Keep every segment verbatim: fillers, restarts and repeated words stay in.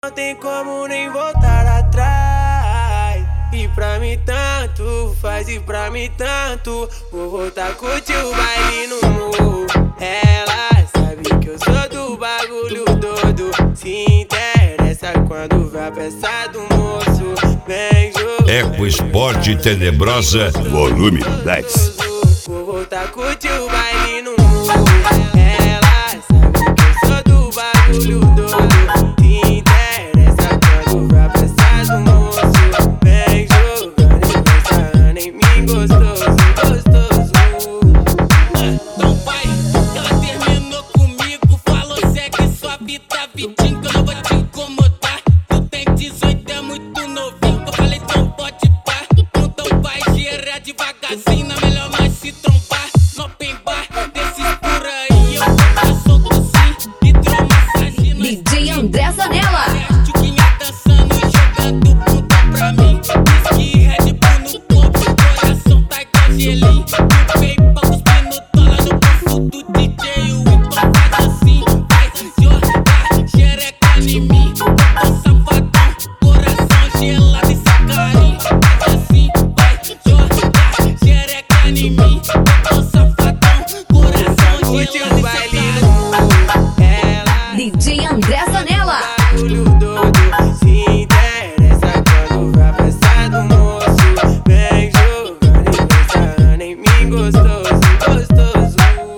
Não tem como nem voltar atrás. E pra mim tanto faz, e pra mim tanto. Vou voltar a curtir o baile no morro. Ela sabe que eu sou do bagulho todo. Se interessa quando vê a peça do moço. Vem jogar. Eco Esporte Tenebrosa, volume dez. Vou voltar a curtir o baile no morro. Ela sabe que eu sou do bagulho todo. Se interessa quando vê a peça do moço. Vem jogando e pensando em mim gostoso, gostoso. Então vai, que ela terminou comigo. Falou segue sua vida, vidinho, que eu não vou te incomodar. Tu tem dezoito, é muito novinho. Eu falei, então pode pá. Então vai gerar devagarzinho, na melhor nós se trombar. No open bar, desses por aí. Eu tô solto sim, hidromassagem. D J André Zanella. Tchuquinha dançando e jogando bunda pra mim. Diz que Red Bull no topo, coração tá igual gelinho. O peipão cuspindo tola no bolso do D J. O então faz assim, vai jogar xereca em mim. Eu tô safadão, coração gelado e sem carinho. Faz assim, vai jogar xereca em mim. Eu tô safadão, coração Curte gelado o e baile sem no carinho. morro. Ela D J André Zanella. bagulho todo. Se interessa quando vê a peça do moço. Vem jogando e pensando em mim gostoso, gostoso.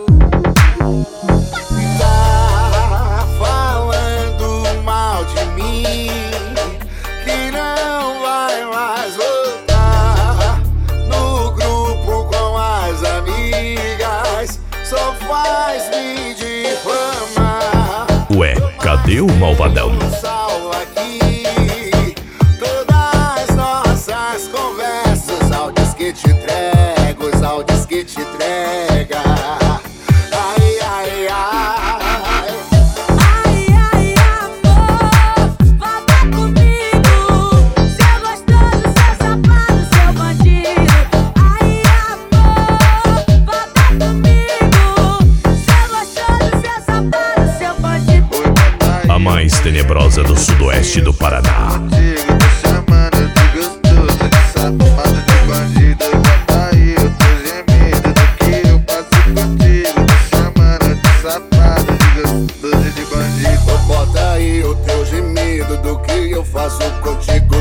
Tá falando mal de mim, que não vai mais voltar no grupo com as amigas, só faz me difamar. Ué, cadê o malvadão? Sal aqui, todas as nossas conversas, áudios que te entrego, os áudios que te entrega. Ai, ai, ai. Ai, ai, amor, volta comigo. Seu gostoso, seu safado, seu bandido. Ai, amor, volta comigo. Seu gostoso, seu safado, seu bandido. A mais tenebrosa do sudoeste do Paraná. Contigo, tô chamando de gostoso, de safado, de bandido. Conta aí o teu gemido do que eu passo contigo. Tô chamando de safado, de gostoso, de bandido. Bota aí o teu gemido do que eu faço contigo.